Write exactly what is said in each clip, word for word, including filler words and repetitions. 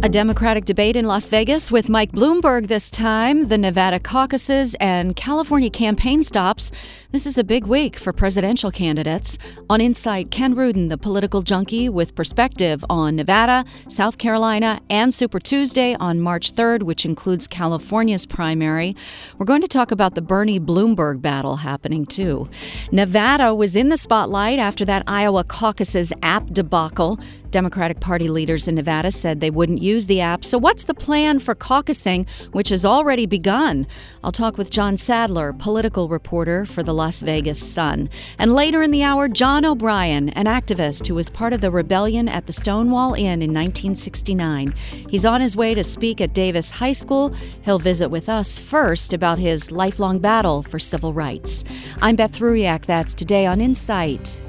A Democratic debate in Las Vegas with Mike Bloomberg this time, the Nevada caucuses, and California campaign stops. This is a big week for presidential candidates. On Insight, Ken Rudin, the political junkie, with perspective on Nevada, South Carolina, and Super Tuesday on March third, which includes California's primary. We're going to talk about the Bernie Bloomberg battle happening, too. Nevada was in the spotlight after that Iowa caucuses app debacle. Democratic Party leaders in Nevada said they wouldn't use the app. So what's the plan for caucusing, which has already begun? I'll talk with John Sadler, political reporter for the Las Vegas Sun. And later in the hour, John O'Brien, an activist who was part of the rebellion at the Stonewall Inn in nineteen sixty-nine. He's on his way to speak at Davis High School. He'll visit with us first about his lifelong battle for civil rights. I'm Beth Ruyak. That's today on Insight.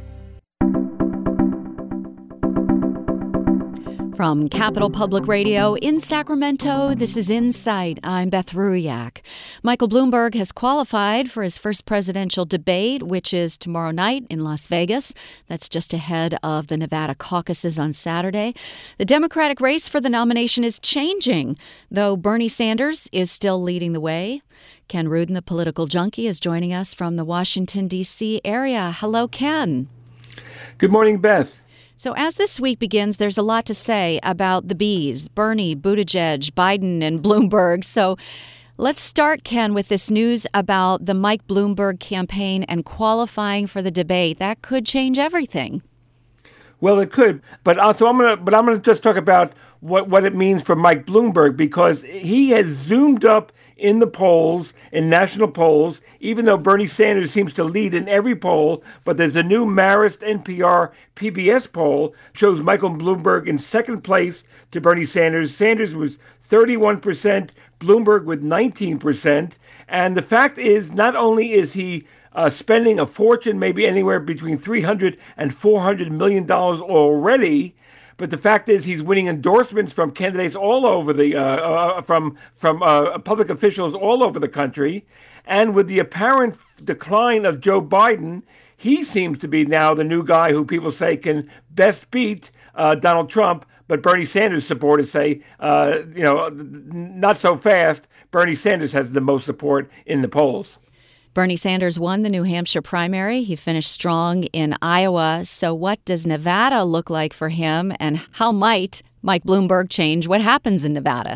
From Capital Public Radio in Sacramento, this is Insight. I'm Beth Ruyak. Michael Bloomberg has qualified for his first presidential debate, which is tomorrow night in Las Vegas. That's just ahead of the Nevada caucuses on Saturday. The Democratic race for the nomination is changing, though Bernie Sanders is still leading the way. Ken Rudin, the political junkie, is joining us from the Washington, D C area. Hello, Ken. Good morning, Beth. So as this week begins, there's a lot to say about the Bs, Bernie, Buttigieg, Biden, and Bloomberg. So let's start, Ken, with this news about the Mike Bloomberg campaign and qualifying for the debate. That could change everything. Well, it could, but also I'm gonna, but I'm gonna just talk about what what it means for Mike Bloomberg, because he has zoomed up in the polls, in national polls, even though Bernie Sanders seems to lead in every poll. But there's a new Marist N P R P B S poll shows Michael Bloomberg in second place to Bernie Sanders. Sanders was thirty-one percent, Bloomberg with nineteen percent. And the fact is, not only is he uh, spending a fortune, maybe anywhere between three hundred and four hundred million dollars already, but the fact is, he's winning endorsements from candidates all over the, uh, uh, from from uh, public officials all over the country. And with the apparent decline of Joe Biden, he seems to be now the new guy who people say can best beat uh, Donald Trump. But Bernie Sanders supporters say, uh, you know, not so fast. Bernie Sanders has the most support in the polls. Bernie Sanders won the New Hampshire primary. He finished strong in Iowa. So what does Nevada look like for him, and how might Mike Bloomberg change what happens in Nevada?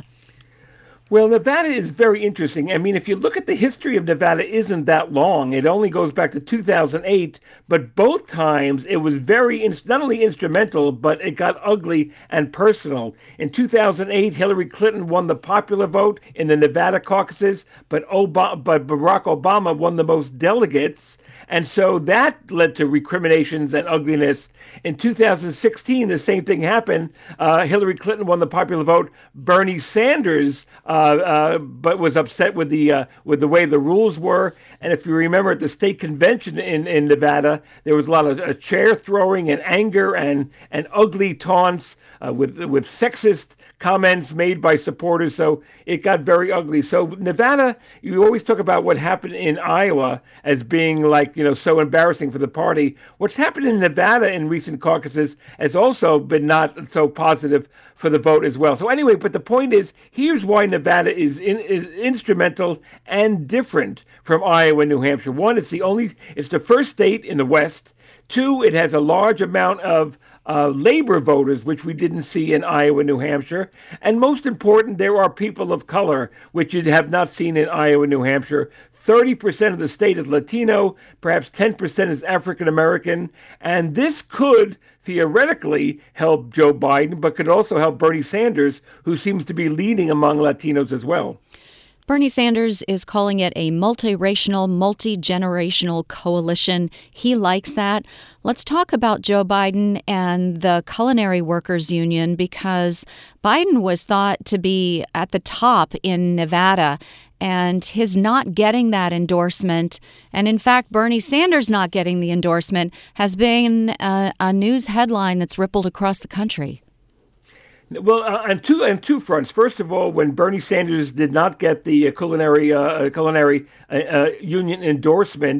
Well, Nevada is very interesting. I mean, if you look at the history of Nevada, it isn't that long. It only goes back to two thousand eight, but both times it was very, not only instrumental, but it got ugly and personal. In two thousand eight, Hillary Clinton won the popular vote in the Nevada caucuses, but, Obama, but Barack Obama won the most delegates. And so that led to recriminations and ugliness. In two thousand sixteen, the same thing happened. Uh, Hillary Clinton won the popular vote. Bernie Sanders, uh, uh, but was upset with the uh, with the way the rules were. And if you remember, at the state convention in, in Nevada, there was a lot of uh, chair throwing and anger and and ugly taunts uh, with with sexist comments made by supporters. So it got very ugly. So Nevada, you always talk about what happened in Iowa as being like, you know, so embarrassing for the party. What's happened in Nevada in recent caucuses has also been not so positive for the vote as well. So anyway, but the point is, here's why Nevada is, in, is instrumental and different from Iowa and New Hampshire. One, it's the only, it's the first state in the West. Two, it has a large amount of Uh, labor voters, which we didn't see in Iowa, New Hampshire. And most important, there are people of color, which you have not seen in Iowa, New Hampshire. thirty percent of the state is Latino, perhaps ten percent is African American. And this could theoretically help Joe Biden, but could also help Bernie Sanders, who seems to be leading among Latinos as well. Bernie Sanders is calling it a multiracial, multi-generational coalition. He likes that. Let's talk about Joe Biden and the Culinary Workers Union, because Biden was thought to be at the top in Nevada, and his not getting that endorsement, and in fact, Bernie Sanders not getting the endorsement, has been a, a news headline that's rippled across the country. Well, uh, on two on two fronts. First of all, when Bernie Sanders did not get the uh, culinary uh, culinary uh, uh, union endorsement,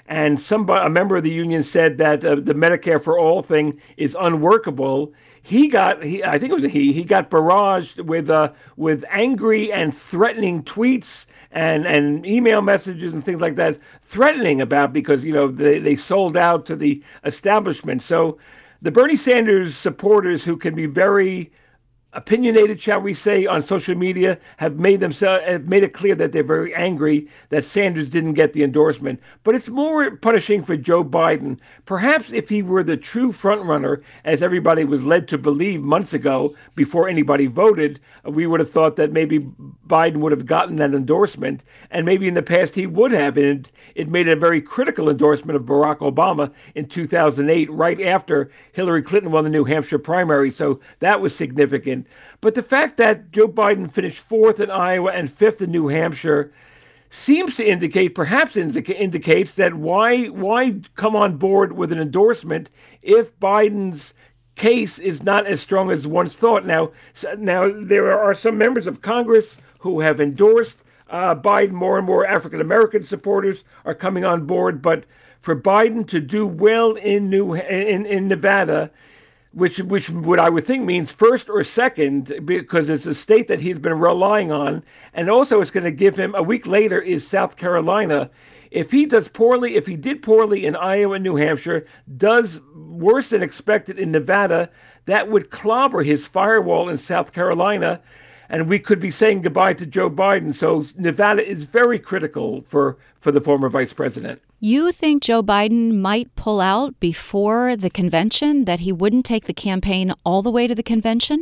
and somebody, a member of the union said that uh, the Medicare for All thing is unworkable. He got, he, I think it was a he, he got barraged with uh, with angry and threatening tweets and, and email messages and things like that, threatening about because, you know, they, they sold out to the establishment. So the Bernie Sanders supporters, who can be very opinionated, shall we say, on social media, have made themselves have made it clear that they're very angry that Sanders didn't get the endorsement. But it's more punishing for Joe Biden. Perhaps if he were the true frontrunner, as everybody was led to believe months ago before anybody voted, we would have thought that maybe Biden would have gotten that endorsement, and maybe in the past he would have. And it, it made a very critical endorsement of Barack Obama in two thousand eight, right after Hillary Clinton won the New Hampshire primary. So that was significant. But the fact that Joe Biden finished fourth in Iowa and fifth in New Hampshire seems to indicate, perhaps indica- indicates that why why come on board with an endorsement if Biden's case is not as strong as once thought. Now, now there are some members of Congress who have endorsed uh, Biden. More and more African American supporters are coming on board. But for Biden to do well in New in, in Nevada, which which what I would think means first or second, because it's a state that he's been relying on, and also it's going to give him, a week later is South Carolina. If he does poorly, if he did poorly in Iowa and New Hampshire, does worse than expected in Nevada, that would clobber his firewall in South Carolina, and we could be saying goodbye to Joe Biden. So Nevada is very critical for, for the former vice president. You think Joe Biden might pull out before the convention, that he wouldn't take the campaign all the way to the convention?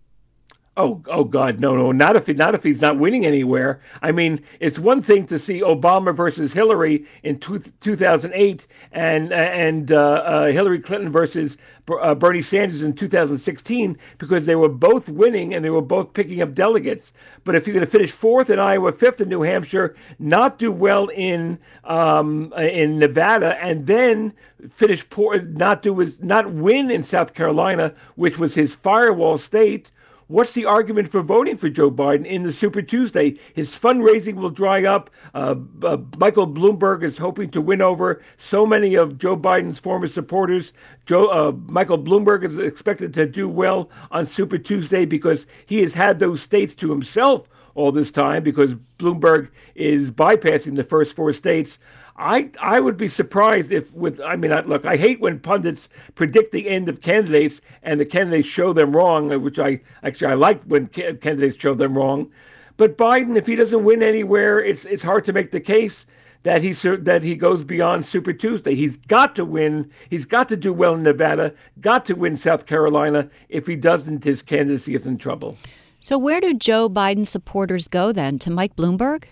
Oh, oh God, no, no, not if he, not if he's not winning anywhere. I mean, it's one thing to see Obama versus Hillary in two, two thousand eight and and uh, uh, Hillary Clinton versus uh, Bernie Sanders in two thousand sixteen, because they were both winning and they were both picking up delegates. But if you're going to finish fourth in Iowa, fifth in New Hampshire, not do well in um, in Nevada, and then finish poor, not do not win in South Carolina, which was his firewall state. What's the argument for voting for Joe Biden in the Super Tuesday? His fundraising will dry up. Uh, uh, Michael Bloomberg is hoping to win over so many of Joe Biden's former supporters. Joe, uh, Michael Bloomberg is expected to do well on Super Tuesday because he has had those states to himself all this time, because Bloomberg is bypassing the first four states. I I would be surprised if with, I mean, I, look, I hate when pundits predict the end of candidates and the candidates show them wrong, which I actually I like when ca- candidates show them wrong. But Biden, if he doesn't win anywhere, it's it's hard to make the case that he that he goes beyond Super Tuesday. He's got to win. He's got to do well in Nevada, got to win South Carolina. If he doesn't, his candidacy is in trouble. So where do Joe Biden supporters go then? To Mike Bloomberg?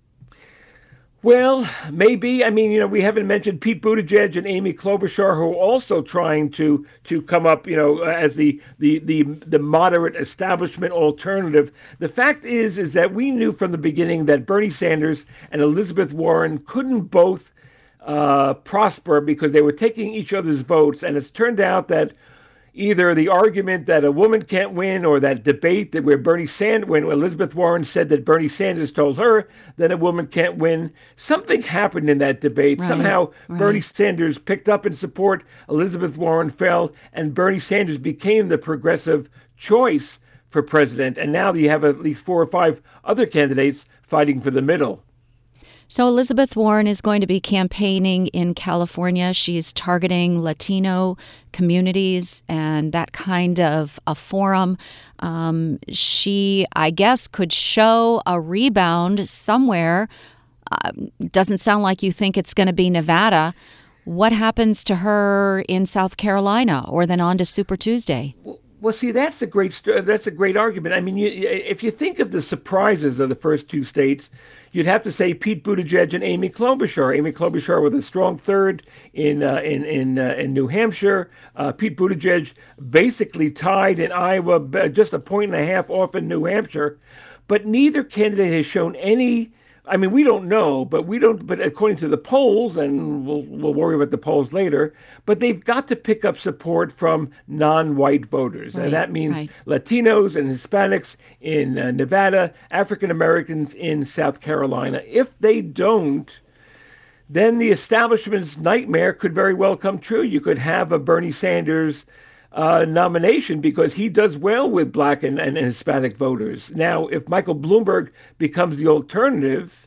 Well, maybe. I mean, you know, we haven't mentioned Pete Buttigieg and Amy Klobuchar, who are also trying to to come up, you know, as the the the the moderate establishment alternative. The fact is, is that we knew from the beginning that Bernie Sanders and Elizabeth Warren couldn't both uh, prosper because they were taking each other's votes, and it's turned out that either the argument that a woman can't win, or that debate that where Bernie Sanders, when Elizabeth Warren said that Bernie Sanders told her that a woman can't win, something happened in that debate. Right, Somehow right. Bernie Sanders picked up in support, Elizabeth Warren fell, and Bernie Sanders became the progressive choice for president. And now you have at least four or five other candidates fighting for the middle. So Elizabeth Warren is going to be campaigning in California. She's targeting Latino communities and that kind of a forum. Um, she, I guess, could show a rebound somewhere. Uh, doesn't sound like you think it's going to be Nevada. What happens to her in South Carolina, or then on to Super Tuesday? Well, Well, see, that's a great that's a great argument. I mean, you, if you think of the surprises of the first two states, you'd have to say Pete Buttigieg and Amy Klobuchar. Amy Klobuchar with a strong third in uh, in in, uh, in New Hampshire. Uh, Pete Buttigieg basically tied in Iowa, just a point and a half off in New Hampshire. But neither candidate has shown any. I mean, we don't know, but we don't. But according to the polls, and we'll we'll worry about the polls later. But they've got to pick up support from non-white voters, right, and that means right. Latinos and Hispanics in uh, Nevada, African Americans in South Carolina. If they don't, then the establishment's nightmare could very well come true. You could have a Bernie Sanders uh, nomination because he does well with black and, and Hispanic voters. Now, if Michael Bloomberg becomes the alternative,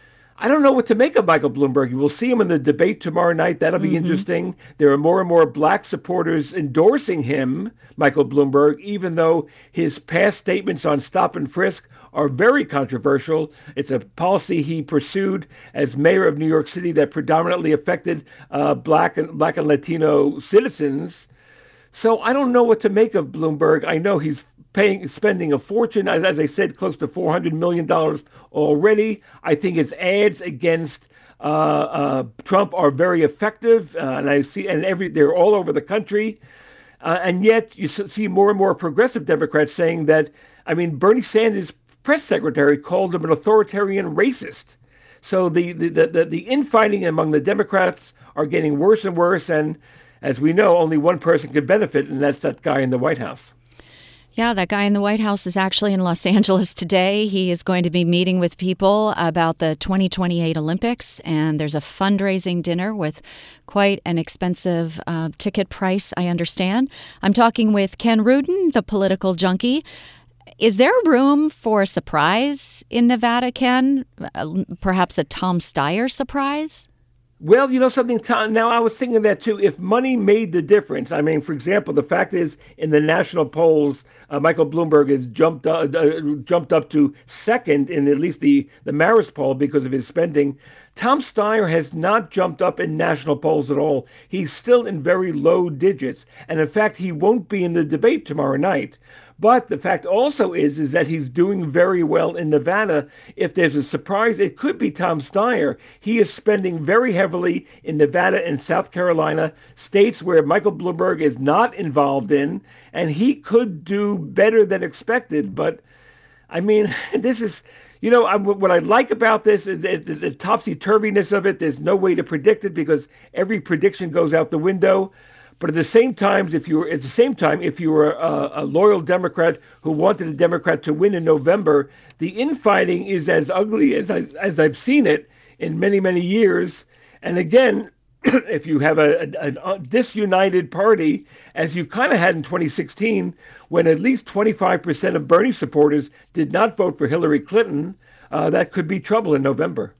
I don't know what to make of Michael Bloomberg. You will see him in the debate tomorrow night. That'll be mm-hmm. interesting. There are more and more black supporters endorsing him, Michael Bloomberg, even though his past statements on stop and frisk are very controversial. It's a policy he pursued as mayor of New York City that predominantly affected uh, black and black and Latino citizens. So I don't know what to make of Bloomberg. I know he's paying, spending a fortune, as I said, close to four hundred million dollars already. I think his ads against uh, uh, Trump are very effective, uh, and I see, and every they're all over the country. Uh, and yet you see more and more progressive Democrats saying that, I mean, Bernie Sanders' press secretary called him an authoritarian racist. So the, the, the, the infighting among the Democrats are getting worse and worse. And as we know, only one person could benefit, and that's that guy in the White House. Yeah, that guy in the White House is actually in Los Angeles today. He is going to be meeting with people about the twenty twenty-eight Olympics, and there's a fundraising dinner with quite an expensive uh, ticket price, I understand. I'm talking with Ken Rudin, the political junkie. Is there room for a surprise in Nevada, Ken? Uh, perhaps a Tom Steyer surprise? Well, you know something, Tom, now I was thinking that too. If money made the difference, I mean, for example, the fact is in the national polls, uh, Michael Bloomberg has jumped uh, uh, jumped up to second in at least the, the Marist poll because of his spending. Tom Steyer has not jumped up in national polls at all. He's still in very low digits. And in fact, he won't be in the debate tomorrow night. But the fact also is, is that he's doing very well in Nevada. If there's a surprise, it could be Tom Steyer. He is spending very heavily in Nevada and South Carolina, states where Michael Bloomberg is not involved in, and he could do better than expected. But, I mean, this is, you know, I, what I like about this is the, the, the topsy-turviness of it. There's no way to predict it because every prediction goes out the window. But at the same time, if you were at the same time, if you were a, a loyal Democrat who wanted a Democrat to win in November, the infighting is as ugly as I, as I've seen it in many, many years. And again, if you have a, a, a disunited party, as you kind of had in twenty sixteen, when at least twenty-five percent of Bernie supporters did not vote for Hillary Clinton, uh, that could be trouble in November.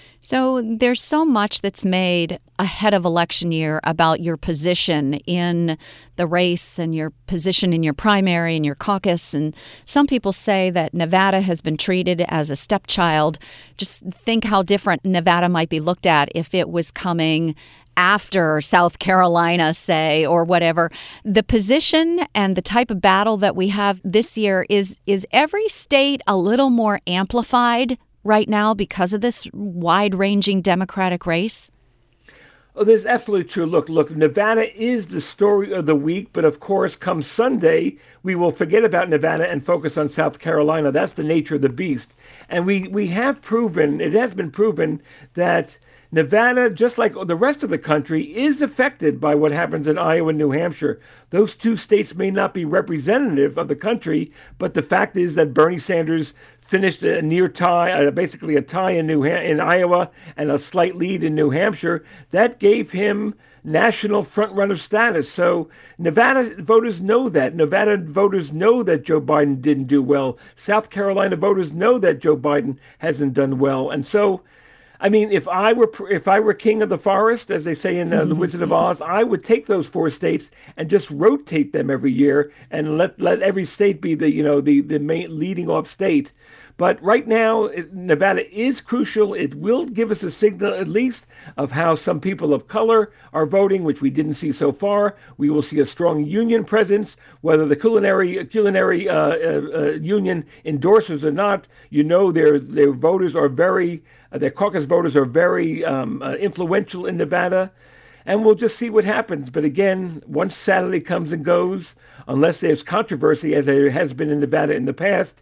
So there's so much that's made ahead of election year about your position in the race and your position in your primary and your caucus. And some people say that Nevada has been treated as a stepchild. Just think how different Nevada might be looked at if it was coming after South Carolina, say, or whatever. The position and the type of battle that we have this year, is is every state a little more amplified right now because of this wide-ranging Democratic race? Oh, that's absolutely true. Look, look, Nevada is the story of the week, but of course, come Sunday, we will forget about Nevada and focus on South Carolina. That's the nature of the beast. And we, we have proven, it has been proven, that Nevada, just like the rest of the country, is affected by what happens in Iowa and New Hampshire. Those two states may not be representative of the country, but the fact is that Bernie Sanders finished a near tie, uh, basically a tie in New ha- in Iowa and a slight lead in New Hampshire. That gave him national frontrunner status. So Nevada voters know that. Nevada voters know that Joe Biden didn't do well. South Carolina voters know that Joe Biden hasn't done well. And so, I mean, if I were if I were king of the forest, as they say in uh, The Wizard of Oz, I would take those four states and just rotate them every year and let let every state be the you know the the main leading off state. But right now, Nevada is crucial. It will give us a signal, at least, of how some people of color are voting, which we didn't see so far. We will see a strong union presence, whether the culinary culinary uh, uh, uh, union endorses or not. You know, their their voters are very, uh, their caucus voters are very um, uh, influential in Nevada. And we'll just see what happens. But again, once Saturday comes and goes, unless there's controversy, as there has been in Nevada in the past,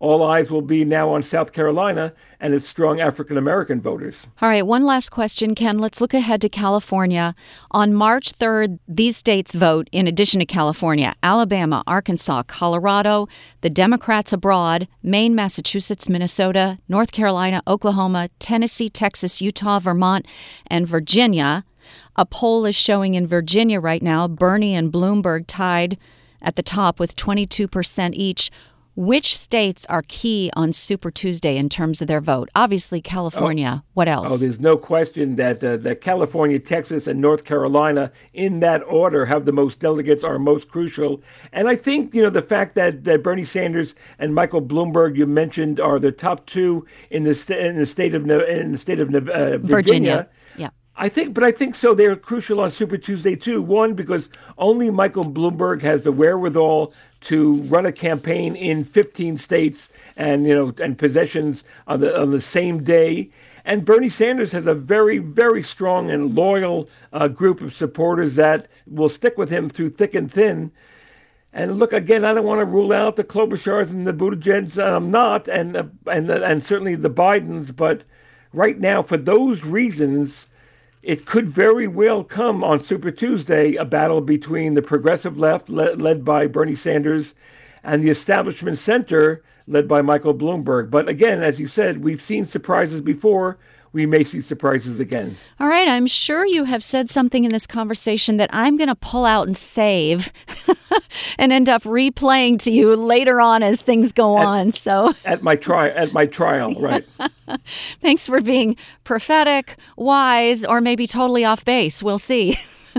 all eyes will be now on South Carolina and its strong African-American voters. All right, one last question, Ken. Let's look ahead to California. On March third, these states vote, in addition to California, Alabama, Arkansas, Colorado, the Democrats abroad, Maine, Massachusetts, Minnesota, North Carolina, Oklahoma, Tennessee, Texas, Utah, Vermont, and Virginia. A poll is showing in Virginia right now, Bernie and Bloomberg tied at the top with twenty-two percent each. Which states are key on Super Tuesday in terms of their vote? Obviously, California. Oh, what else? Oh, there's no question that uh, that California, Texas, and North Carolina, in that order, have the most delegates, are most crucial. And I think, you know, the fact that, that Bernie Sanders and Michael Bloomberg, you mentioned, are the top two in the st- in the state of in the state of uh, Virginia. Virginia. Yeah. I think, but I think so. They're crucial on Super Tuesday too. One, because only Michael Bloomberg has the wherewithal to run a campaign in fifteen states and, you know, and possessions on the on the same day. And Bernie Sanders has a very, very strong and loyal uh, group of supporters that will stick with him through thick and thin. And look, again, I don't want to rule out the Klobuchars and the Buttigieg. I'm not, and uh, and and certainly the Bidens. But right now, for those reasons, it could very well come on Super Tuesday, a battle between the progressive left, le- led by Bernie Sanders, and the establishment center, led by Michael Bloomberg. But again, as you said, we've seen surprises before. We may see surprises again. All right. I'm sure you have said something in this conversation that I'm going to pull out and save and end up replaying to you later on as things go at, on. So at my tri- at my trial, right. Thanks for being prophetic, wise, or maybe totally off base. We'll see.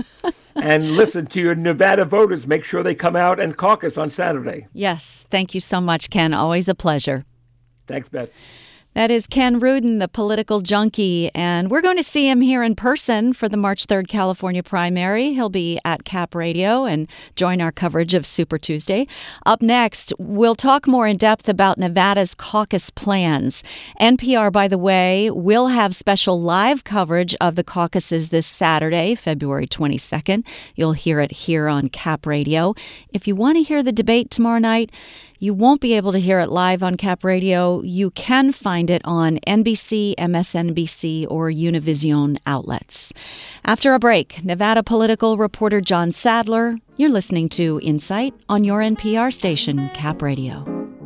And listen to your Nevada voters. Make sure they come out and caucus on Saturday. Yes. Thank you so much, Ken. Always a pleasure. Thanks, Beth. That is Ken Rudin, the political junkie, and we're going to see him here in person for the March third California primary. He'll be at Cap Radio and join our coverage of Super Tuesday. Up next, we'll talk more in depth about Nevada's caucus plans. N P R, by the way, will have special live coverage of the caucuses this Saturday, February twenty-second. You'll hear it here on Cap Radio. If you want to hear the debate tomorrow night, you won't be able to hear it live on Cap Radio. You can find it on N B C, M S N B C, or Univision outlets. After a break, Nevada political reporter John Sadler. You're listening to Insight on your N P R station, Cap Radio.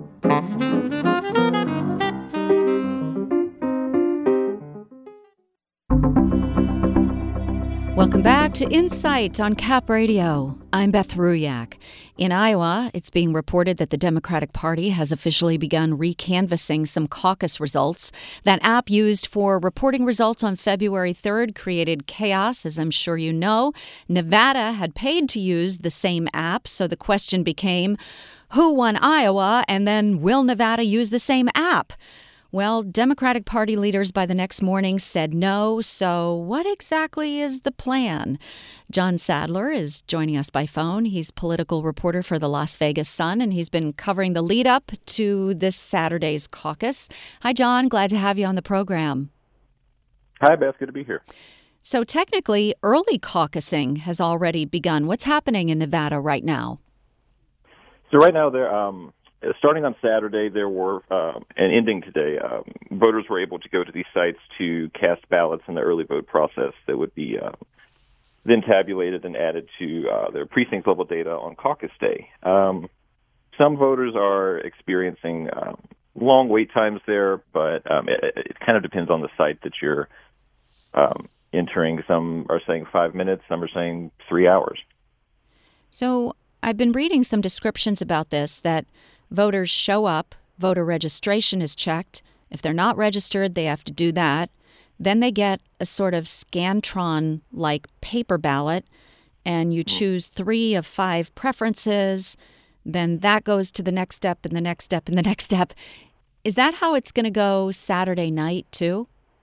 Welcome back to Insight on Cap Radio. I'm Beth Ruyak. In Iowa, it's being reported that the Democratic Party has officially begun recanvassing some caucus results. That app used for reporting results on February third created chaos, as I'm sure you know. Nevada had paid to use the same app, so the question became, who won Iowa, and then will Nevada use the same app? Well, Democratic Party leaders by the next morning said no, so what exactly is the plan? John Sadler is joining us by phone. He's political reporter for the Las Vegas Sun, and he's been covering the lead-up to this Saturday's caucus. Hi, John. Glad to have you on the program. Hi, Beth. Good to be here. So technically, early caucusing has already begun. What's happening in Nevada right now? So right now, they're... Um Starting on Saturday, there were, um, and ending today, um, voters were able to go to these sites to cast ballots in the early vote process that would be uh, then tabulated and added to uh, their precinct-level data on caucus day. Um, some voters are experiencing um, long wait times there, but um, it, it kind of depends on the site that you're um, entering. Some are saying five minutes, some are saying three hours. So I've been reading some descriptions about this, that voters show up, voter registration is checked. If they're not registered, they have to do that. Then they get a sort of Scantron-like paper ballot, and you choose three of five preferences. Then that goes to the next step and the next step and the next step. Is that how it's going to go Saturday night, too?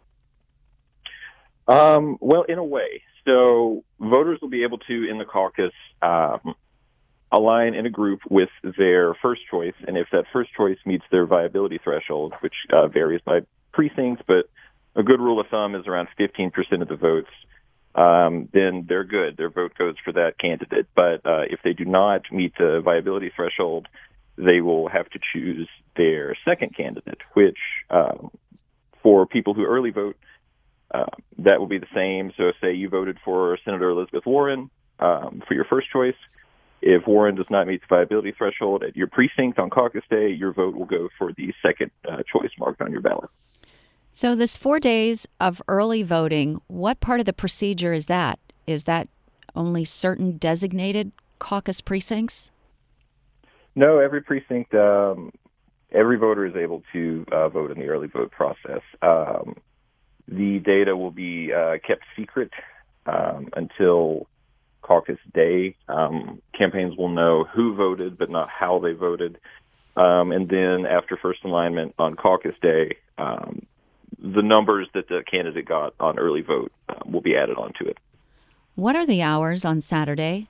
Um, well, in a way. So voters will be able to, in the caucus, um, align in a group with their first choice, and if that first choice meets their viability threshold, which uh, varies by precincts, but a good rule of thumb is around fifteen percent of the votes, um, then they're good. Their vote goes for that candidate. But uh, if they do not meet the viability threshold, they will have to choose their second candidate, which um, for people who early vote, uh, that will be the same. So say you voted for Senator Elizabeth Warren um, for your first choice. If Warren does not meet the viability threshold at your precinct on caucus day, your vote will go for the second uh, choice marked on your ballot. So this four days of early voting, what part of the procedure is that? Is that only certain designated caucus precincts? No, every precinct, um, every voter is able to uh, vote in the early vote process. Um, the data will be uh, kept secret um, until caucus day. Um, campaigns will know who voted, but not how they voted. Um, and then after first alignment on caucus day, um, the numbers that the candidate got on early vote uh, will be added onto it. What are the hours on Saturday?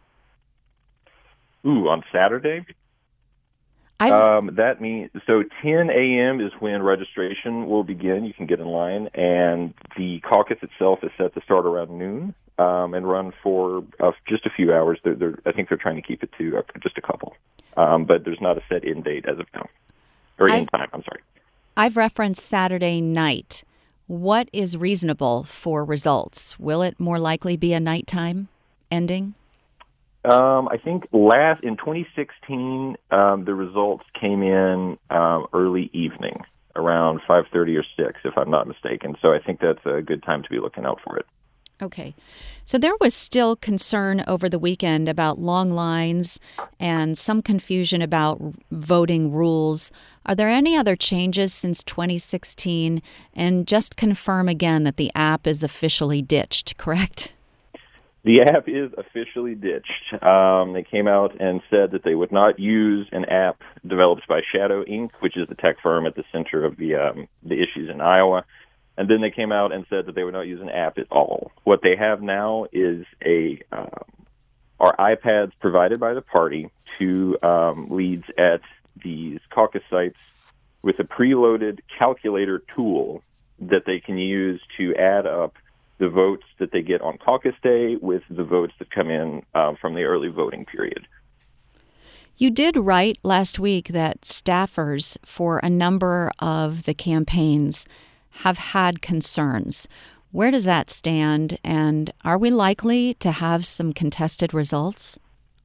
Ooh, on Saturday? I've... Um, that means, so ten a.m. is when registration will begin. You can get in line, and the caucus itself is set to start around noon um, and run for uh, just a few hours. They're, they're, I think they're trying to keep it to uh, just a couple, um, but there's not a set end date as of now, or end time, I'm sorry. I've referenced Saturday night. What is reasonable for results? Will it more likely be a nighttime ending? Um, I think last in twenty sixteen, um, the results came in um, early evening, around five thirty or six, if I'm not mistaken. So I think that's a good time to be looking out for it. Okay. So there was still concern over the weekend about long lines and some confusion about voting rules. Are there any other changes since twenty sixteen? And just confirm again that the app is officially ditched, correct? The app is officially ditched. Um, they came out and said that they would not use an app developed by Shadow Incorporated, which is the tech firm at the center of the um, the issues in Iowa. And then they came out and said that they would not use an app at all. What they have now is a um, are iPads provided by the party to um, leads at these caucus sites with a preloaded calculator tool that they can use to add up the votes that they get on caucus day with the votes that come in uh, from the early voting period. You did write last week that staffers for a number of the campaigns have had concerns. Where does that stand, and are we likely to have some contested results?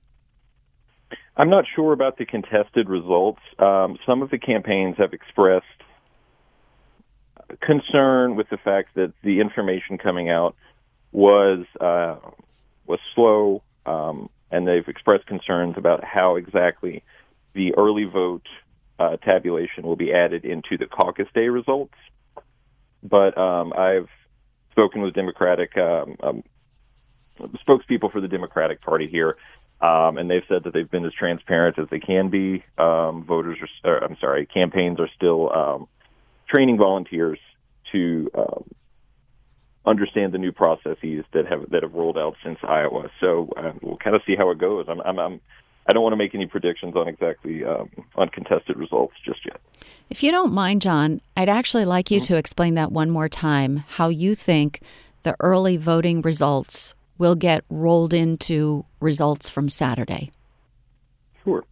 I'm not sure about the contested results. Um, some of the campaigns have expressed concern with the fact that the information coming out was uh, was slow, um, and they've expressed concerns about how exactly the early vote uh, tabulation will be added into the caucus day results. But um, I've spoken with Democratic um, um, spokespeople for the Democratic Party here, um, and they've said that they've been as transparent as they can be. Um, voters are, or, I'm sorry, campaigns are still um, training volunteers to um, understand the new processes that have that have rolled out since Iowa. So uh, we'll kind of see how it goes. I'm, I'm, I'm I don't want to make any predictions on exactly um, on contested results just yet. If you don't mind, John, I'd actually like you mm-hmm. to explain that one more time, how you think the early voting results will get rolled into results from Saturday. Sure.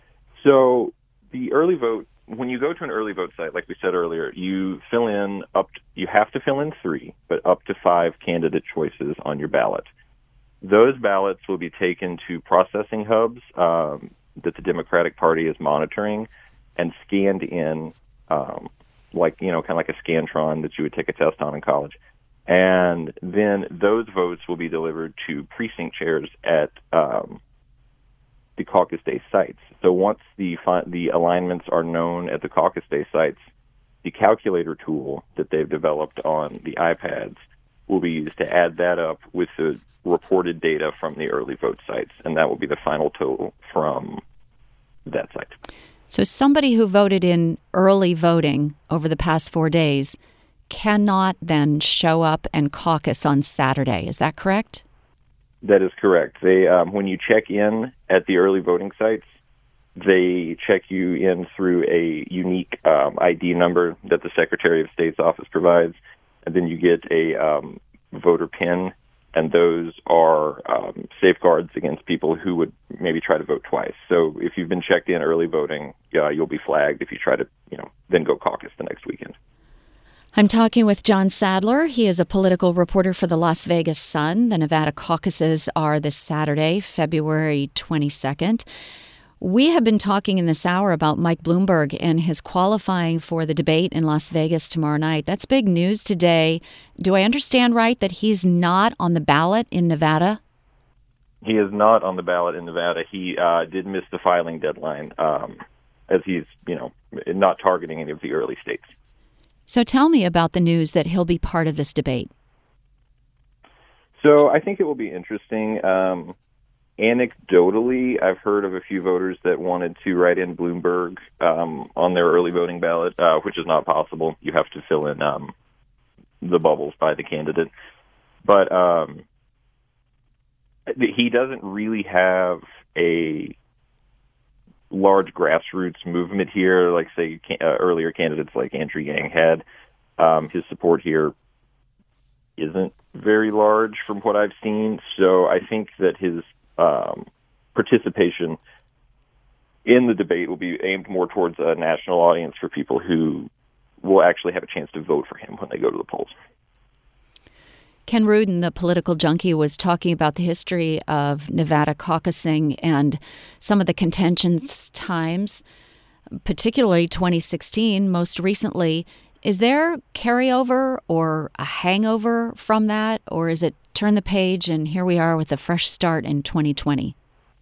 So the early vote, when you go to an early vote site, like we said earlier, you fill in up, to, you have to fill in three, but up to five candidate choices on your ballot. Those ballots will be taken to processing hubs um, that the Democratic Party is monitoring and scanned in, um, like, you know, kind of like a Scantron that you would take a test on in college. And then those votes will be delivered to precinct chairs at um, the caucus day sites. So once the fi- the alignments are known at the caucus day sites, the calculator tool that they've developed on the iPads will be used to add that up with the reported data from the early vote sites, and that will be the final total from that site. So somebody who voted in early voting over the past four days cannot then show up and caucus on Saturday. Is that correct? That is correct. They, um, when you check in at the early voting sites, they check you in through a unique um, I D number that the Secretary of State's office provides, and then you get a um, voter pin and those are um, safeguards against people who would maybe try to vote twice. So if you've been checked in early voting, uh, you'll be flagged if you try to, you know, then go caucus the next weekend. I'm talking with John Sadler. He is a political reporter for the Las Vegas Sun. The Nevada caucuses are this Saturday, February twenty-second. We have been talking in this hour about Mike Bloomberg and his qualifying for the debate in Las Vegas tomorrow night. That's big news today. Do I understand right that he's not on the ballot in Nevada? He is not on the ballot in Nevada. He uh, did miss the filing deadline, um, as he's, you know, not targeting any of the early states. So tell me about the news that he'll be part of this debate. So I think it will be interesting. Um, anecdotally, I've heard of a few voters that wanted to write in Bloomberg um, on their early voting ballot, uh, which is not possible. You have to fill in um, the bubbles by the candidate. But um, he doesn't really have a large grassroots movement here, like, say, uh, earlier candidates like Andrew Yang had. Um, his support here isn't very large from what I've seen, so I think that his um, participation in the debate will be aimed more towards a national audience for people who will actually have a chance to vote for him when they go to the polls. Ken Rudin, the political junkie, was talking about the history of Nevada caucusing and some of the contentious times, particularly twenty sixteen, most recently. Is there carryover or a hangover from that, or is it turn the page and here we are with a fresh start in twenty twenty?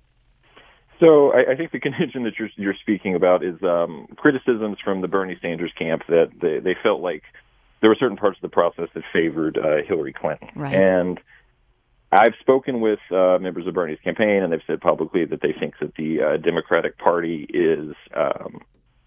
So I, I think the contention that you're, you're speaking about is um, criticisms from the Bernie Sanders camp that they, they felt like there were certain parts of the process that favored uh, Hillary Clinton. Right. And I've spoken with uh, members of Bernie's campaign, and they've said publicly that they think that the uh, Democratic Party is um,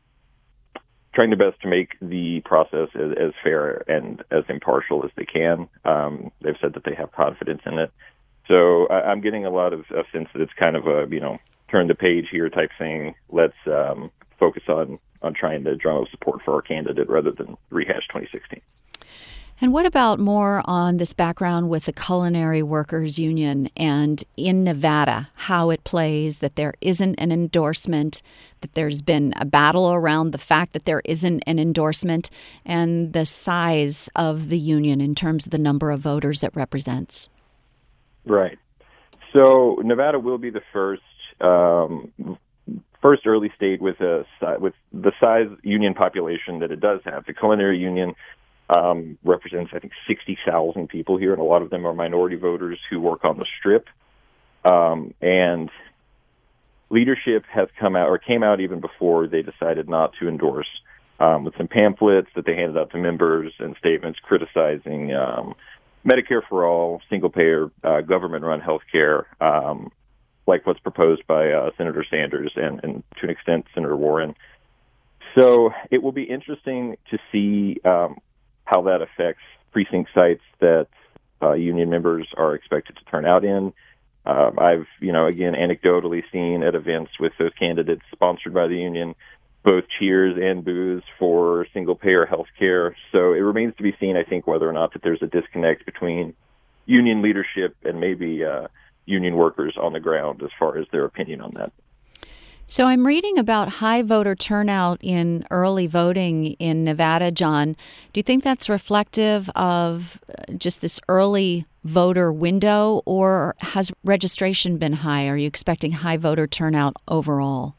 trying their best to make the process as, as fair and as impartial as they can. Um, they've said that they have confidence in it. So I, I'm getting a lot of a sense that it's kind of a, you know, turn the page here type thing. Let's um, focus on on trying to drum up support for our candidate rather than rehash twenty sixteen. And what about more on this background with the Culinary Workers Union and in Nevada, how it plays, that there isn't an endorsement, that there's been a battle around the fact that there isn't an endorsement, and the size of the union in terms of the number of voters it represents? Right. So Nevada will be the first um, first early state with a with the size union population that it does have. The Culinary Union um, represents, I think, sixty thousand people here, and a lot of them are minority voters who work on the Strip. Um, and leadership has come out, or came out even before they decided not to endorse, um, with some pamphlets that they handed out to members and statements criticizing um, Medicare for all, single-payer, uh, government-run health care, um, like what's proposed by uh, Senator Sanders and, and, to an extent, Senator Warren. So it will be interesting to see um, how that affects precinct sites that uh, union members are expected to turn out in. Uh, I've, you know, again, anecdotally seen at events with those candidates sponsored by the union both cheers and boos for single-payer health care. So it remains to be seen, I think, whether or not that there's a disconnect between union leadership and maybe uh, union workers on the ground as far as their opinion on that. So I'm reading about high voter turnout in early voting in Nevada, John. Do you think that's reflective of just this early voter window, or has registration been high? Are you expecting high voter turnout overall?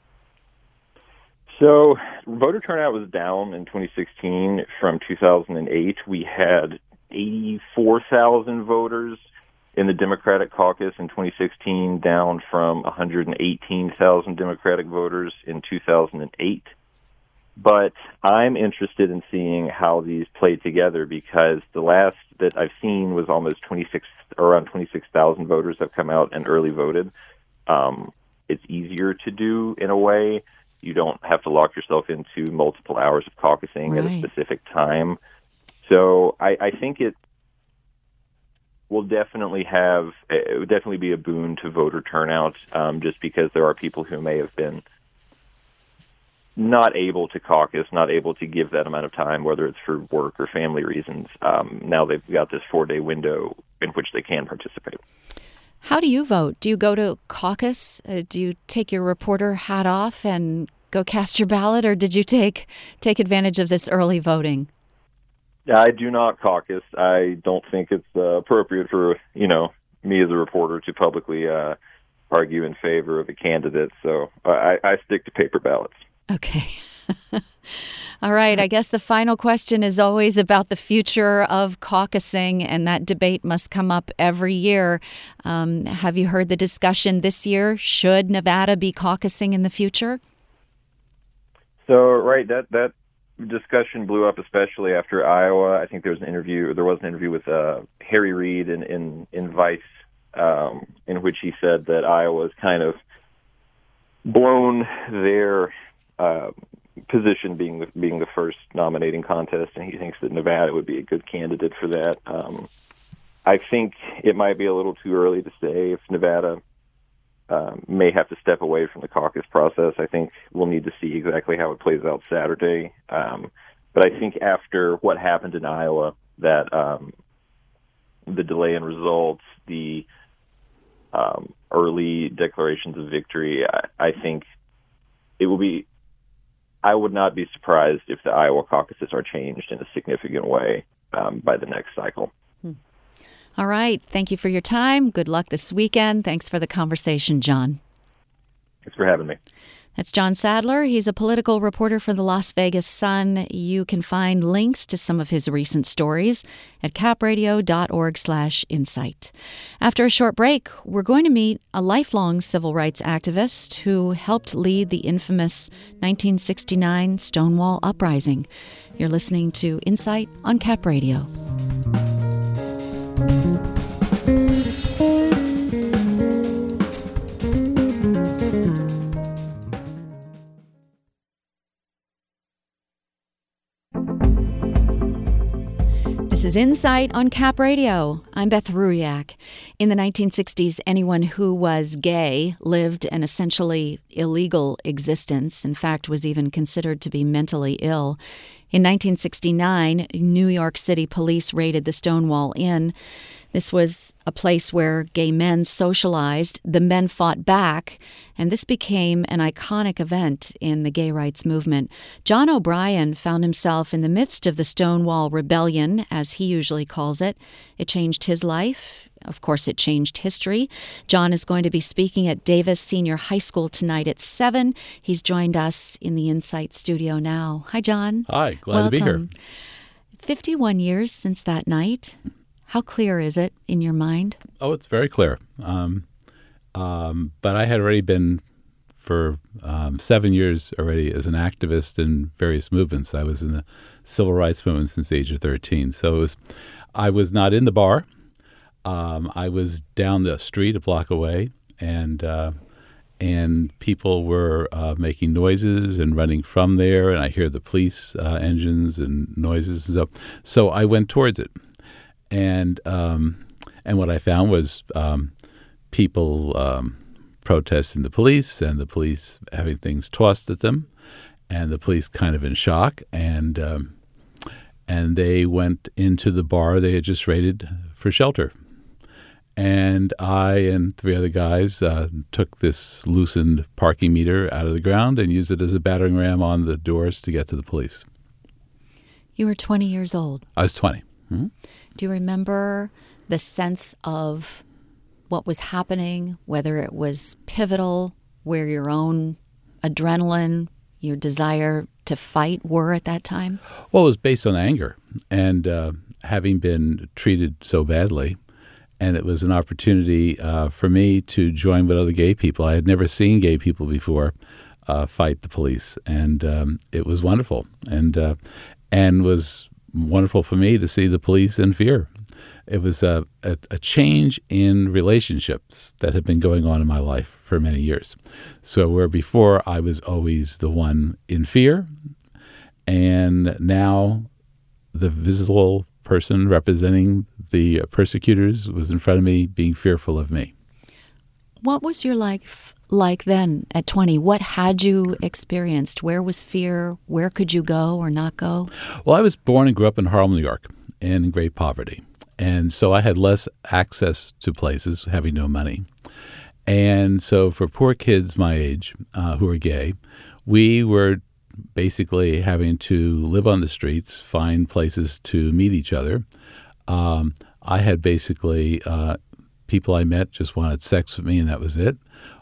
So voter turnout was down in twenty sixteen from two thousand eight. We had eighty-four thousand voters in the Democratic caucus in twenty sixteen, down from one hundred eighteen thousand Democratic voters in two thousand eight. But I'm interested in seeing how these play together, because the last that I've seen was almost twenty-six, around twenty-six thousand voters have come out and early voted. Um, it's easier to do in a way. You don't have to lock yourself into multiple hours of caucusing right at a specific time. So I, I think it will definitely have, it would definitely be a boon to voter turnout, um, just because there are people who may have been not able to caucus, not able to give that amount of time, whether it's for work or family reasons. Um, now they've got this four-day window in which they can participate. How do you vote? Do you go to caucus? Uh, do you take your reporter hat off and go cast your ballot, or did you take take advantage of this early voting? I do not caucus. I don't think it's uh, appropriate for, you know, me as a reporter to publicly uh, argue in favor of a candidate. So I, I stick to paper ballots. Okay. All right. I guess the final question is always about the future of caucusing, and that debate must come up every year. Um, have you heard the discussion this year? Should Nevada be caucusing in the future? So, right, that that discussion blew up, especially after Iowa. I think there was an interview. There was an interview with uh, Harry Reid in in, in Vice, um, in which he said that Iowa's kind of blown their uh, position being the, being the first nominating contest, and he thinks that Nevada would be a good candidate for that. Um, I think it might be a little too early to say if Nevada um, may have to step away from the caucus process. I think we'll need to see exactly how it plays out Saturday. Um, but I think after what happened in Iowa, that um, the delay in results, the um, early declarations of victory, I, I think it will be I would not be surprised if the Iowa caucuses are changed in a significant way um, by the next cycle. Hmm. All right. Thank you for your time. Good luck this weekend. Thanks for the conversation, John. Thanks for having me. That's John Sadler. He's a political reporter for the Las Vegas Sun. You can find links to some of his recent stories at capradio.org slash insight. After a short break, we're going to meet a lifelong civil rights activist who helped lead the infamous nineteen sixty-nine Stonewall Uprising. You're listening to Insight on Cap Radio. This is Insight on Cap Radio. I'm Beth Ruyak. In the nineteen sixties, anyone who was gay lived an essentially illegal existence, in fact, was even considered to be mentally ill. In nineteen sixty-nine, New York City police raided the Stonewall Inn. This was a place where gay men socialized. The men fought back, and this became an iconic event in the gay rights movement. John O'Brien found himself in the midst of the Stonewall Rebellion, as he usually calls it. It changed his life. Of course, it changed history. John is going to be speaking at Davis Senior High School tonight at seven. He's joined us in the Insight studio now. Hi, John. Hi, glad Welcome. to be here. fifty-one years since that night. How clear is it in your mind? Oh, it's very clear. Um, um, but I had already been for um, seven years already as an activist in various movements. I was in the civil rights movement since the age of thirteen. So it was, I was not in the bar. Um, I was down the street a block away, and uh, and people were uh, making noises and running from there, and I hear the police uh, engines and noises and stuff. So I went towards it. And um, and what I found was um, people um, protesting the police, and the police having things tossed at them, and the police kind of in shock. And um, and they went into the bar they had just raided for shelter. And I and three other guys uh, took this loosened parking meter out of the ground and used it as a battering ram on the doors to get to the police. You were twenty years old. I was twenty. Mm-hmm. Do you remember the sense of what was happening, whether it was pivotal, where your own adrenaline, your desire to fight were at that time? Well, it was based on anger and uh, having been treated so badly. And it was an opportunity uh, for me to join with other gay people. I had never seen gay people before uh, fight the police. And um, it was wonderful. And uh, and was wonderful for me to see the police in fear. It was a, a, a change in relationships that had been going on in my life for many years. So where before I was always the one in fear, and now the visible person representing the persecutors was in front of me being fearful of me. What was your life like then at twenty? What had you experienced? Where was fear? Where could you go or not go? Well, I was born and grew up in Harlem, New York, in great poverty. And so I had less access to places, having no money. And so for poor kids my age uh, who were gay, we were basically having to live on the streets, find places to meet each other. Um, I had basically uh, people I met just wanted sex with me, and that was it.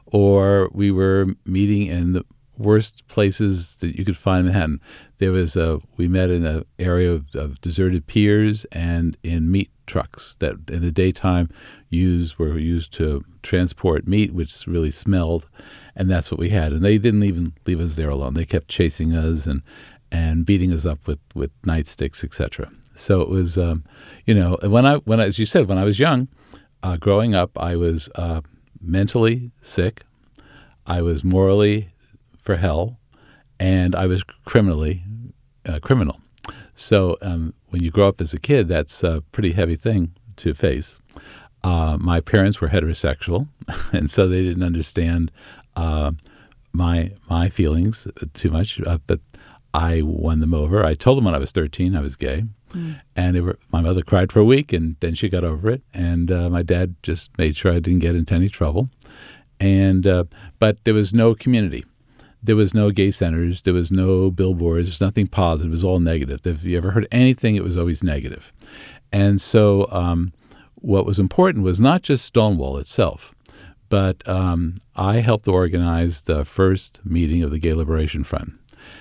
Or we were meeting in the worst places that you could find in Manhattan. There was a we met in an area of, of deserted piers and in meat trucks that in the daytime used were used to transport meat, which really smelled, and that's what we had. And they didn't even leave us there alone. They kept chasing us and and beating us up with, with nightsticks, et cetera. So it was, um, you know, when I when as you said, when I was young, uh, growing up, I was uh, mentally sick. I was morally for hell, and I was criminally uh, criminal. So um, when you grow up as a kid, that's a pretty heavy thing to face. Uh, my parents were heterosexual, and so they didn't understand uh, my my feelings too much. Uh, but I won them over. I told them when I was thirteen I was gay, mm. and they were, my mother cried for a week, and then she got over it. And uh, my dad just made sure I didn't get into any trouble. And uh, but there was no community. There was no gay centers. There was no billboards. There was nothing positive. It was all negative. If you ever heard anything, it was always negative. And so um, what was important was not just Stonewall itself, but um, I helped organize the first meeting of the Gay Liberation Front.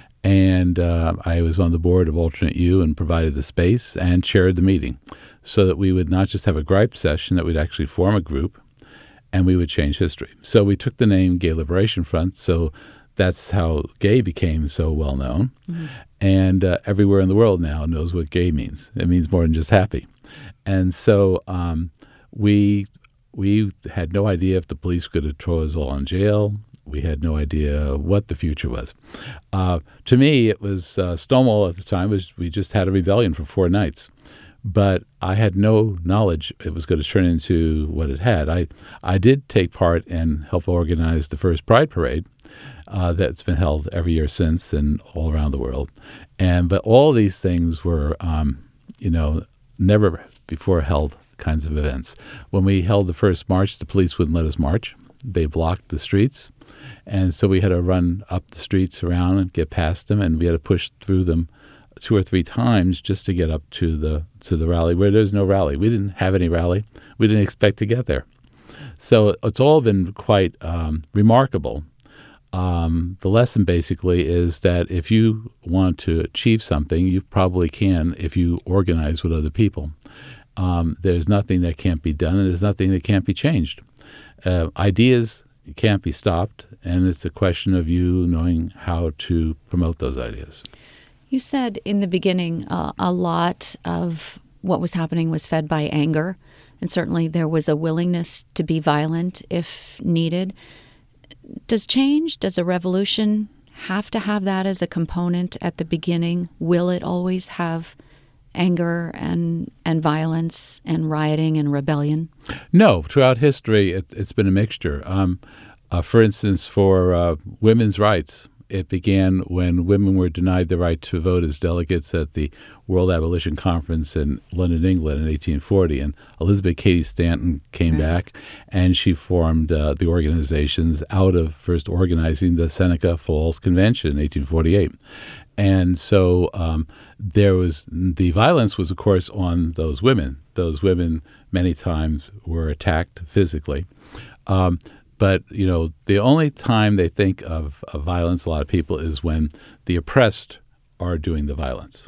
And uh, I was on the board of Alternate U and provided the space and chaired the meeting so that we would not just have a gripe session, that we'd actually form a group and we would change history. So we took the name Gay Liberation Front. So that's how gay became so well known. Mm-hmm. And uh, everywhere in the world now knows what gay means. It means more than just happy. And so um, we we had no idea if the police could have thrown us all in jail. We had no idea what the future was. Uh, to me, it was uh, Stonewall at the time. Was we just had a rebellion for four nights. But I had no knowledge it was going to turn into what it had. I, I did take part and help organize the first Pride Parade uh, that's been held every year since and all around the world. And but all these things were, um, you know, never before held kinds of events. When we held the first march, the police wouldn't let us march. They blocked the streets. And so we had to run up the streets around and get past them, and we had to push through them two or three times just to get up to the to the rally, where there's no rally. We didn't have any rally. We didn't expect to get there. So it's all been quite um, remarkable. Um, the lesson basically is that if you want to achieve something, you probably can if you organize with other people. Um, there's nothing that can't be done, and there's nothing that can't be changed. Uh, ideas can't be stopped, and it's a question of you knowing how to promote those ideas. You said in the beginning uh, a lot of what was happening was fed by anger, and certainly there was a willingness to be violent if needed. Does change, does a revolution have to have that as a component at the beginning? Will it always have anger and and violence and rioting and rebellion? No. Throughout history, it, it's been a mixture. Um, uh, for instance, for uh, women's rights, it began when women were denied the right to vote as delegates at the World Abolition Conference in London, England in eighteen forty. And Elizabeth Cady Stanton came right. back, and she formed uh, the organizations out of first organizing the Seneca Falls Convention in eighteen forty-eight. And so um, there was the violence was, of course, on those women. Those women many times were attacked physically. Um, But, you know, the only time they think of, of violence, a lot of people, is when the oppressed are doing the violence.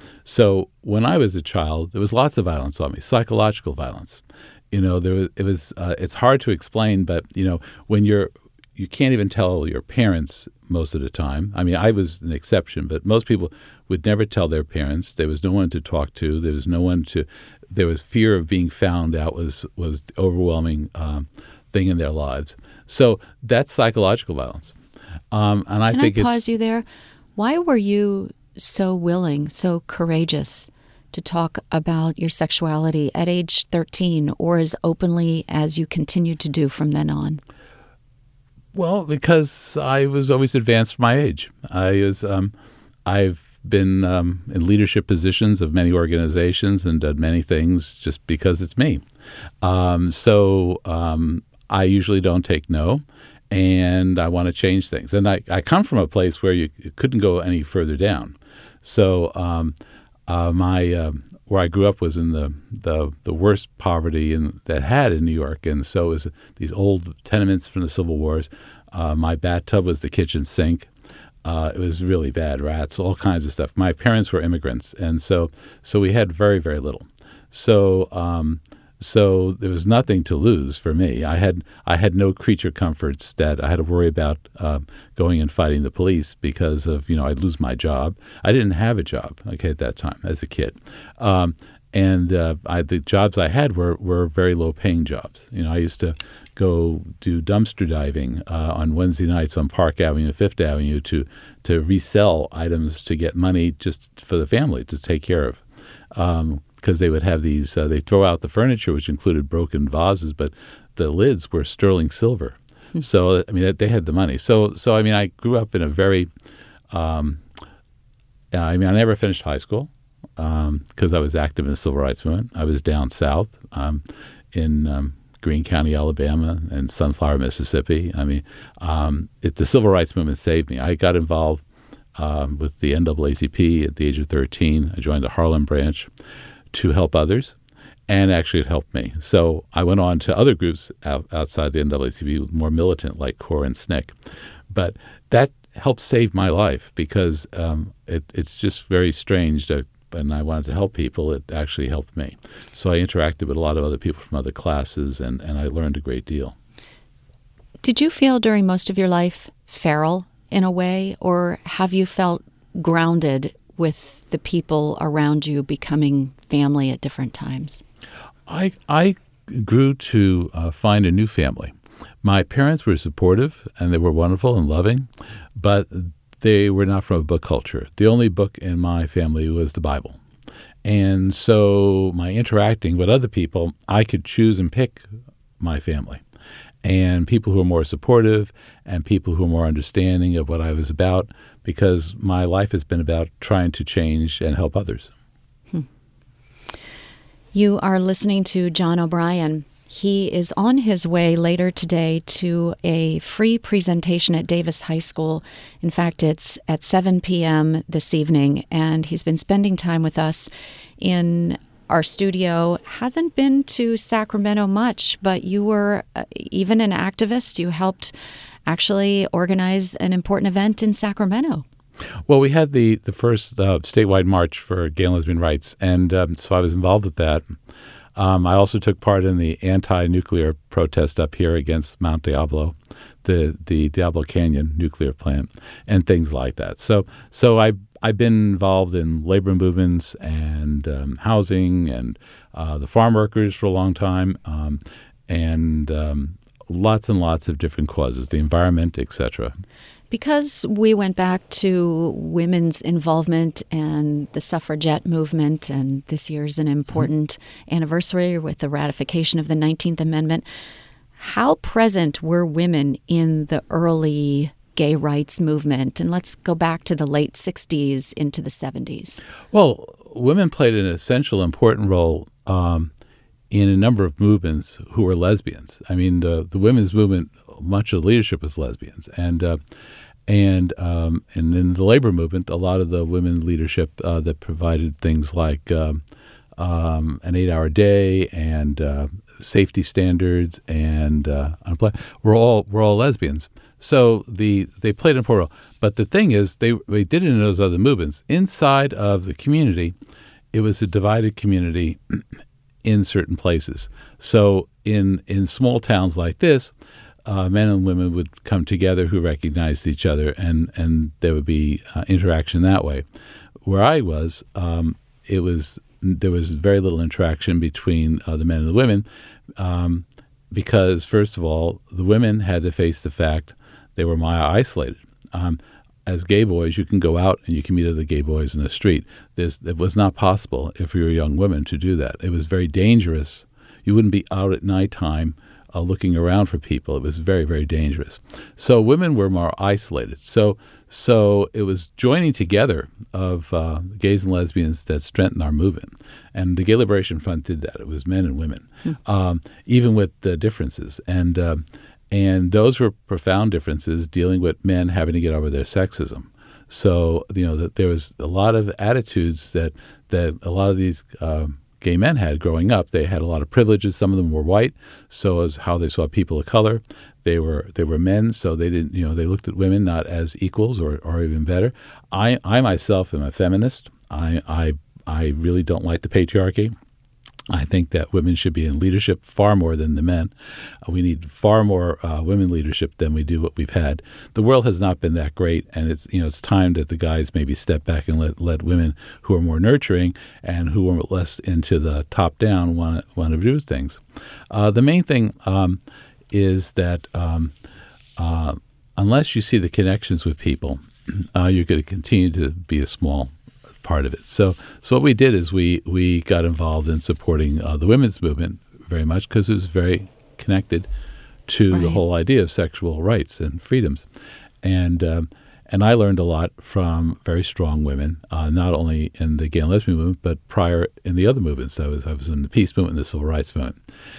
So when I was a child, there was lots of violence on me, psychological violence. You know, there was, it was, uh, it's hard to explain, but, you know, when you're, you can't even tell your parents most of the time. I mean, I was an exception, but most people would never tell their parents. There was no one to talk to. There was no one to, there was fear of being found out was, was the overwhelming um thing in their lives. So that's psychological violence. Um, and I Can think I it's... pause you there? Why were you so willing, so courageous to talk about your sexuality at age thirteen or as openly as you continued to do from then on? Well, because I was always advanced for my age. I was, um, I've been um, in leadership positions of many organizations and done many things just because it's me. Um, so um, I usually don't take no, and I want to change things. And I, I come from a place where you couldn't go any further down. So um, uh, my uh, where I grew up was in the the, the worst poverty in, that had in New York, and so it was these old tenements from the Civil Wars. Uh, my bathtub was the kitchen sink. Uh, it was really bad, rats, all kinds of stuff. My parents were immigrants, and so so we had very, very little. So um, so there was nothing to lose for me. I had I had no creature comforts that I had to worry about uh, going and fighting the police because of, you know, I'd lose my job. I didn't have a job, okay, at that time as a kid. Um, and uh, I, the jobs I had were, were very low-paying jobs. You know, I used to go do dumpster diving uh, on Wednesday nights on Park Avenue and Fifth Avenue to to resell items to get money just for the family to take care of. Because um, they would have these, uh, they throw out the furniture, which included broken vases, but the lids were sterling silver. Mm-hmm. So, I mean, they had the money. So, so I mean, I grew up in a very, um, I mean, I never finished high school because um, I was active in the civil rights movement. I was down south um, in um, Greene County, Alabama, and Sunflower, Mississippi. I mean, um, it, the civil rights movement saved me. I got involved um, with the N double A C P at the age of thirteen. I joined the Harlem branch to help others, and actually it helped me. So I went on to other groups out, outside the N double A C P, more militant, like CORE and S N C C. But that helped save my life because um, it, it's just very strange to, and I wanted to help people. It actually helped me. So I interacted with a lot of other people from other classes, and, and I learned a great deal. Did you feel during most of your life feral in a way, or have you felt grounded with the people around you becoming family at different times? I I grew to uh, find a new family. My parents were supportive, and they were wonderful and loving, but they were not from a book culture. The only book in my family was the Bible. And so my interacting with other people, I could choose and pick my family. And people who are more supportive and people who are more understanding of what I was about, because my life has been about trying to change and help others. Hmm. You are listening to John O'Brien. He is on his way later today to a free presentation at Davis High School. In fact, it's at seven p.m. this evening, and he's been spending time with us in our studio. Hasn't been to Sacramento much, but you were uh, even an activist. You helped actually organize an important event in Sacramento. Well, we had the, the first uh, statewide march for gay and lesbian rights, and um, so I was involved with that. Um, I also took part in the anti-nuclear protest up here against Mount Diablo, the the Diablo Canyon nuclear plant, and things like that. So so I, I've been involved in labor movements and um, housing and uh, the farm workers for a long time, um, and um, lots and lots of different causes, the environment, et cetera. Because we went back to women's involvement and the suffragette movement, and this year's an important mm-hmm. anniversary with the ratification of the nineteenth Amendment, how present were women in the early gay rights movement? And let's go back to the late sixties into the seventies. Well, women played an essential, important role um, in a number of movements who were lesbians. I mean, the, the women's movement, much of the leadership was lesbians. And uh, And um, and in the labor movement, a lot of the women leadership uh, that provided things like um, um, an eight-hour day and uh, safety standards and uh, were all were all lesbians. So the they played an important role. But the thing is, they they did it in those other movements. Inside of the community, it was a divided community in certain places. So in in small towns like this, Uh, men and women would come together who recognized each other, and, and there would be uh, interaction that way. Where I was, um, it was there was very little interaction between uh, the men and the women um, because, first of all, the women had to face the fact they were Maya isolated. Um, as gay boys, you can go out and you can meet other gay boys in the street. There's, it was not possible if you were young women to do that. It was very dangerous. You wouldn't be out at nighttime uh, looking around for people. It was very, very dangerous. So women were more isolated. So so it was joining together of uh, gays and lesbians that strengthened our movement. And the Gay Liberation Front did that. It was men and women, hmm. um, even with the differences. And uh, and those were profound differences dealing with men having to get over their sexism. So, you know, that there was a lot of attitudes that, that a lot of these uh, gay men had growing up. They had a lot of privileges. Some of them were white, so as how they saw people of color. They were they were men, so they didn't, you know, they looked at women not as equals or, or even better. I I myself am a feminist. I I I really don't like the patriarchy. I think that women should be in leadership far more than the men. Uh, we need far more uh, women leadership than we do what we've had. The world has not been that great, and it's you know it's time that the guys maybe step back and let let women who are more nurturing and who are less into the top down want want to do things. Uh, the main thing um, is that um, uh, unless you see the connections with people, uh, you're going to continue to be a small part of it. So so what we did is we we got involved in supporting uh, the women's movement very much because it was very connected to right. the whole idea of sexual rights and freedoms. And um, and I learned a lot from very strong women, uh, not only in the gay and lesbian movement, but prior in the other movements. I was I was in the peace movement and the civil rights movement.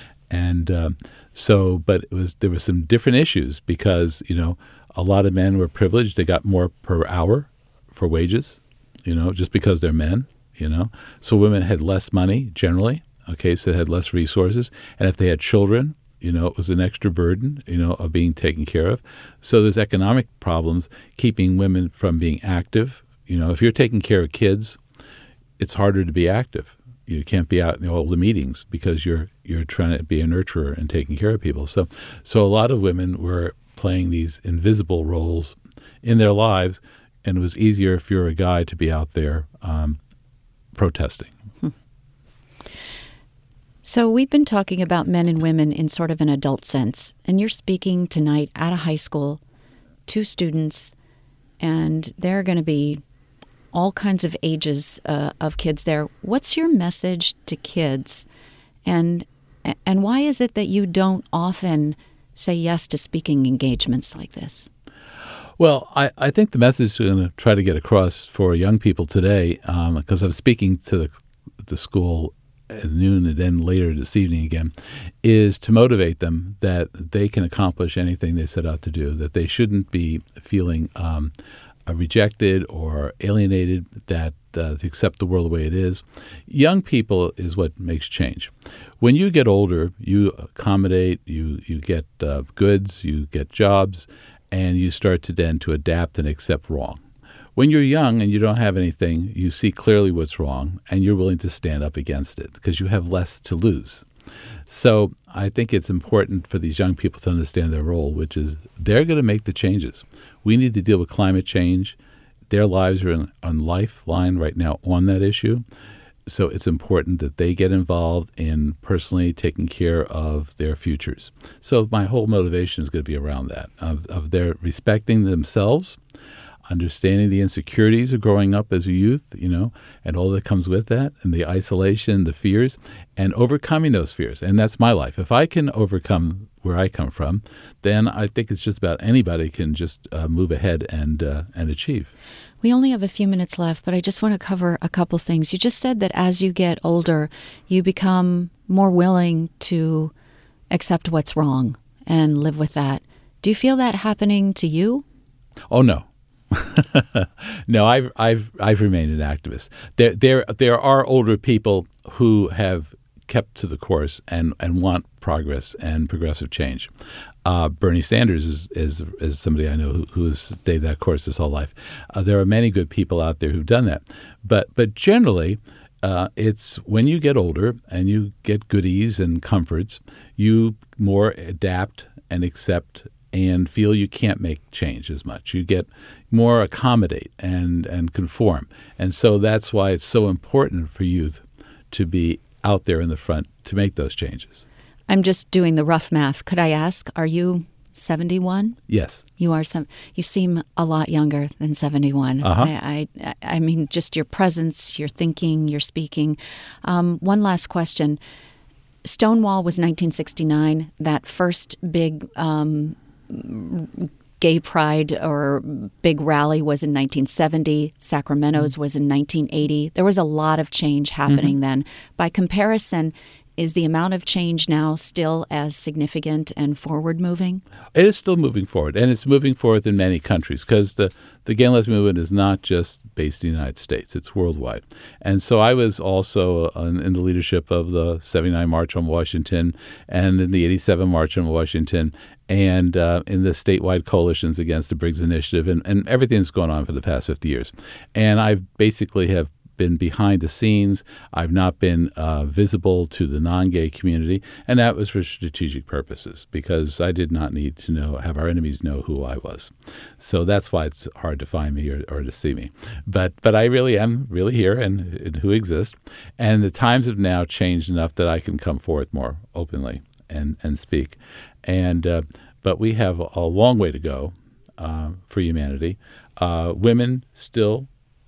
And um, so, but it was there were some different issues because, you know, a lot of men were privileged. They got more per hour for wages, you know, just because they're men, you know. So women had less money generally, okay, so they had less resources. And if they had children, you know, it was an extra burden, you know, of being taken care of. So there's economic problems keeping women from being active. You know, if you're taking care of kids, it's harder to be active. You can't be out in all the meetings because you're you're trying to be a nurturer and taking care of people. So so a lot of women were playing these invisible roles in their lives, and it was easier if you're a guy to be out there um, protesting. Hmm. So we've been talking about men and women in sort of an adult sense, and you're speaking tonight at a high school to students, and there are going to be all kinds of ages uh, of kids there. What's your message to kids, and and why is it that you don't often say yes to speaking engagements like this? Well, I, I think the message I'm going to try to get across for young people today, because um, I'm speaking to the, the school at noon and then later this evening again, is to motivate them that they can accomplish anything they set out to do, that they shouldn't be feeling um, rejected or alienated, that uh, to accept the world the way it is. Young people is what makes change. When you get older, you accommodate, you, you get uh, goods, you get jobs, and you start to then to adapt and accept wrong. When you're young and you don't have anything, you see clearly what's wrong, and you're willing to stand up against it because you have less to lose. So I think it's important for these young people to understand their role, which is they're going to make the changes. We need to deal with climate change. Their lives are in, on lifeline right now on that issue. So it's important that they get involved in personally taking care of their futures. So my whole motivation is going to be around that, of, of their respecting themselves, understanding the insecurities of growing up as a youth, you know, and all that comes with that, and the isolation, the fears, and overcoming those fears. And that's my life. If I can overcome where I come from, then I think it's just about anybody can just uh, move ahead and uh, and achieve. We only have a few minutes left, but I just want to cover a couple things. You just said that as you get older, you become more willing to accept what's wrong and live with that. Do you feel that happening to you? Oh, no. No, I've I've I've remained an activist. There there there are older people who have kept to the course and, and want progress and progressive change. Uh, Bernie Sanders is, is is somebody I know who, who has stayed that course his whole life. Uh, there are many good people out there who've done that, but but generally, uh, it's when you get older and you get goodies and comforts, you more adapt and accept and feel you can't make change as much. You get more accommodate and, and conform. And so that's why it's so important for youth to be out there in the front to make those changes. I'm just doing the rough math. Could I ask, are you seventy-one? Yes. You are. Some. You seem a lot younger than seventy-one. Uh-huh. I, I, I mean, just your presence, your thinking, your speaking. Um, one last question. Stonewall was nineteen sixty-nine, that first big um, gay pride or big rally was in nineteen seventy. Sacramento's mm-hmm. was in nineteen eighty. There was a lot of change happening mm-hmm. then. By comparison, is the amount of change now still as significant and forward-moving? It is still moving forward, and it's moving forward in many countries because the, the gay and lesbian movement is not just based in the United States. It's worldwide. And so I was also in, in the leadership of the seventy-nine March on Washington and in the eighty-seven March on Washington and uh, in the statewide coalitions against the Briggs Initiative and, and everything that's gone on for the past fifty years. And I basically have been behind the scenes. I've not been uh, visible to the non-gay community, and that was for strategic purposes because I did not need to know, have our enemies know who I was. So that's why it's hard to find me or, or to see me. But but I really am really here and, and who exists. And the times have now changed enough that I can come forth more openly and, and speak. And uh, but we have a long way to go uh, for humanity. Uh, women still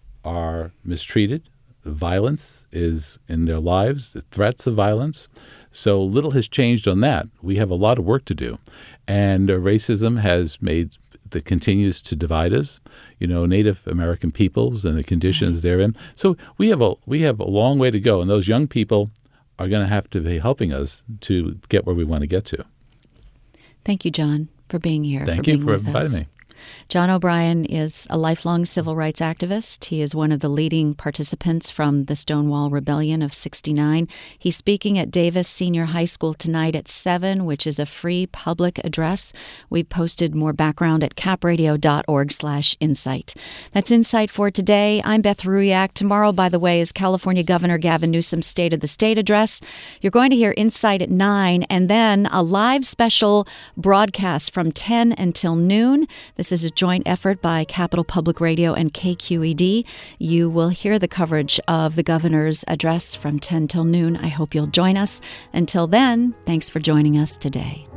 are mistreated. Violence is in their lives, the threats of violence. So little has changed on that. We have a lot of work to do. And uh, racism has made, that continues to divide us, you know, Native American peoples and the conditions they're in. So we have a we have a long way to go. And those young people are going to have to be helping us to get where we want to get to. Thank you, John, for being here. Thank for you being for with inviting us. me. John O'Brien is a lifelong civil rights activist. He is one of the leading participants from the Stonewall Rebellion of sixty-nine. He's speaking at Davis Senior High School tonight at seven, which is a free public address. We've posted more background at capradio.org slash insight. That's Insight for today. I'm Beth Ruyak. Tomorrow, by the way, is California Governor Gavin Newsom's State of the State address. You're going to hear Insight at nine, and then a live special broadcast from ten until noon. This is a joint effort by Capital Public Radio and K Q E D. You will hear the coverage of the governor's address from ten till noon. I hope you'll join us. Until then, thanks for joining us today.